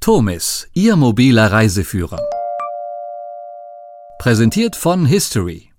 Tomis, Ihr mobiler Reiseführer. Präsentiert von History.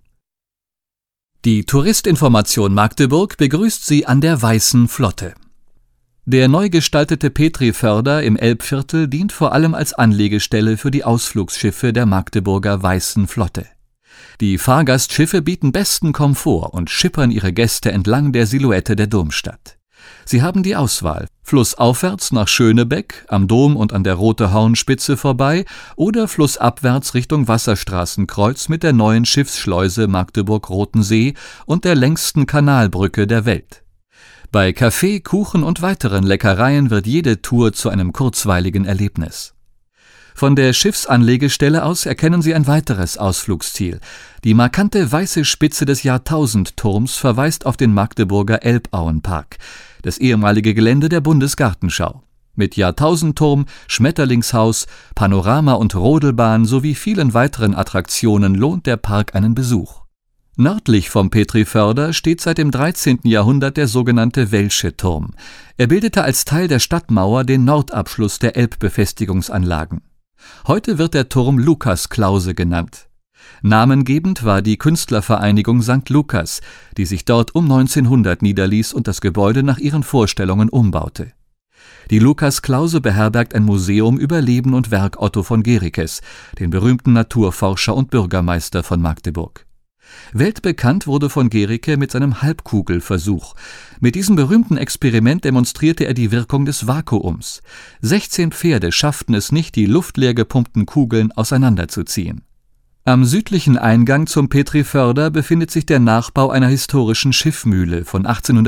Die Touristinformation Magdeburg begrüßt Sie an der Weißen Flotte. Der neu gestaltete Petriförder im Elbviertel dient vor allem als Anlegestelle für die Ausflugsschiffe der Magdeburger Weißen Flotte. Die Fahrgastschiffe bieten besten Komfort und schippern ihre Gäste entlang der Silhouette der Domstadt. Sie haben die Auswahl: flussaufwärts nach Schönebeck, am Dom und an der Rote Hornspitze vorbei oder flussabwärts Richtung Wasserstraßenkreuz mit der neuen Schiffsschleuse Magdeburg-Rotensee und der längsten Kanalbrücke der Welt. Bei Kaffee, Kuchen und weiteren Leckereien wird jede Tour zu einem kurzweiligen Erlebnis. Von der Schiffsanlegestelle aus erkennen Sie ein weiteres Ausflugsziel. Die markante weiße Spitze des Jahrtausendturms verweist auf den Magdeburger Elbauenpark, das ehemalige Gelände der Bundesgartenschau. Mit Jahrtausendturm, Schmetterlingshaus, Panorama- und Rodelbahn sowie vielen weiteren Attraktionen lohnt der Park einen Besuch. Nördlich vom Petriförder steht seit dem 13. Jahrhundert der sogenannte Welsche Turm. Er bildete als Teil der Stadtmauer den Nordabschluss der Elbbefestigungsanlagen. Heute wird der Turm Lukas-Klause genannt. Namengebend war die Künstlervereinigung St. Lukas, die sich dort um 1900 niederließ und das Gebäude nach ihren Vorstellungen umbaute. Die Lukas-Klause beherbergt ein Museum über Leben und Werk Otto von Guericke's, den berühmten Naturforscher und Bürgermeister von Magdeburg. Weltbekannt wurde von Guericke mit seinem Halbkugelversuch. Mit diesem berühmten Experiment demonstrierte er die Wirkung des Vakuums. 16 Pferde schafften es nicht, die luftleer gepumpten Kugeln auseinanderzuziehen. Am südlichen Eingang zum Petriförder befindet sich der Nachbau einer historischen Schiffmühle von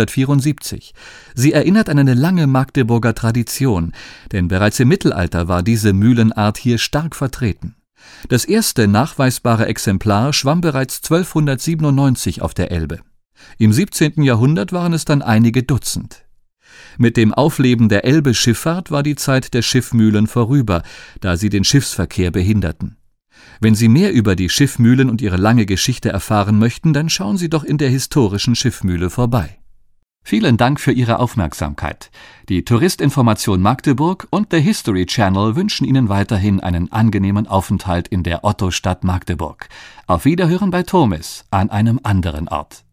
1874. Sie erinnert an eine lange Magdeburger Tradition, denn bereits im Mittelalter war diese Mühlenart hier stark vertreten. Das erste nachweisbare Exemplar schwamm bereits 1297 auf der Elbe. Im 17. Jahrhundert waren es dann einige Dutzend. Mit dem Aufleben der Elbe-Schifffahrt war die Zeit der Schiffmühlen vorüber, da sie den Schiffsverkehr behinderten. Wenn Sie mehr über die Schiffmühlen und ihre lange Geschichte erfahren möchten, dann schauen Sie doch in der historischen Schiffmühle vorbei. Vielen Dank für Ihre Aufmerksamkeit. Die Touristinformation Magdeburg und der History Channel wünschen Ihnen weiterhin einen angenehmen Aufenthalt in der Otto-Stadt Magdeburg. Auf Wiederhören bei Tomis an einem anderen Ort.